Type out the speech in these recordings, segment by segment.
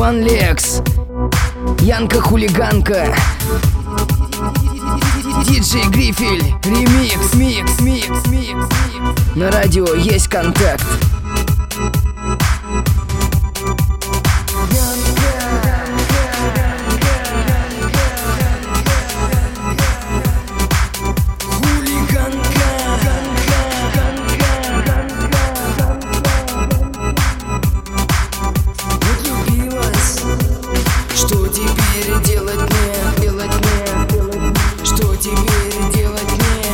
One Lex, Янка хулиганка, диджей Грифель, ремикс, микс. На радио есть контакт. Что теперь делать мне? Что теперь делать мне?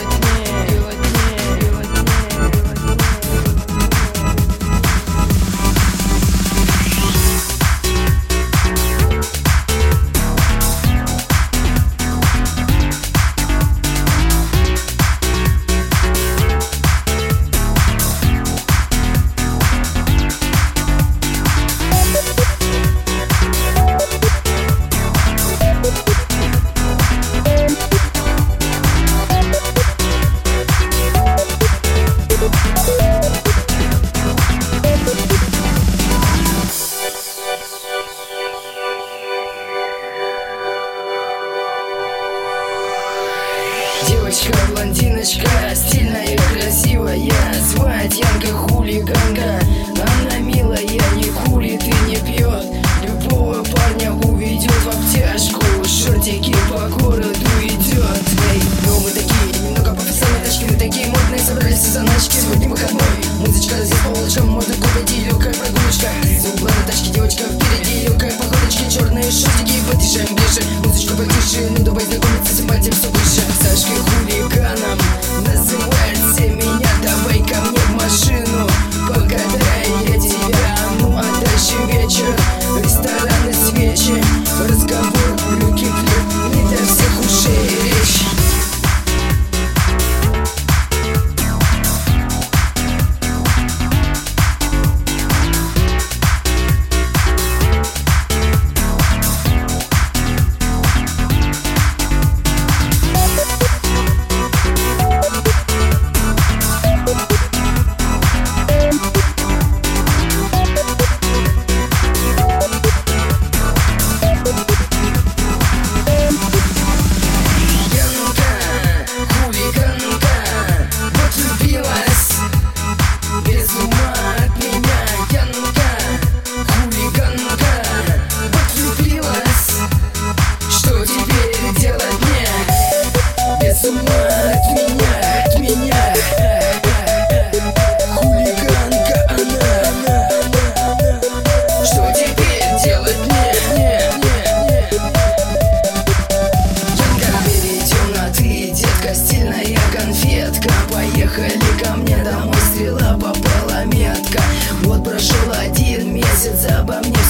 Девочка-блондиночка, стильная, красивая, звать Янка хулиганка. Она милая, не курит и не пьет, любого парня уведет в обтяжку. Шортики по городу идет. Но мы такие, немного профессиональные тачки, мы такие модные, собрались все заначки. Сегодня выходной, музычка здесь по улочкам, можно купить и легкая прогулочка. За угла на тачке девочка впереди, легкая походочки, черные шортики, подъезжаем ближе, музычка потише, ну давай знакомиться, симпатия все выше. Сашкой хулиганом называют все меня, давай ко мне в машину, покатаю я тебя. Ну а дальше вечер, рестораны, свечи, разговор, люки, клип, не для всех ушей речь. От меня хулиганка она. Что теперь делать мне? Янка, перейдем на ты, детка, стильная конфетка. Поехали ко мне домой, стрела попала метка. Вот прошел 1 месяц, обо мне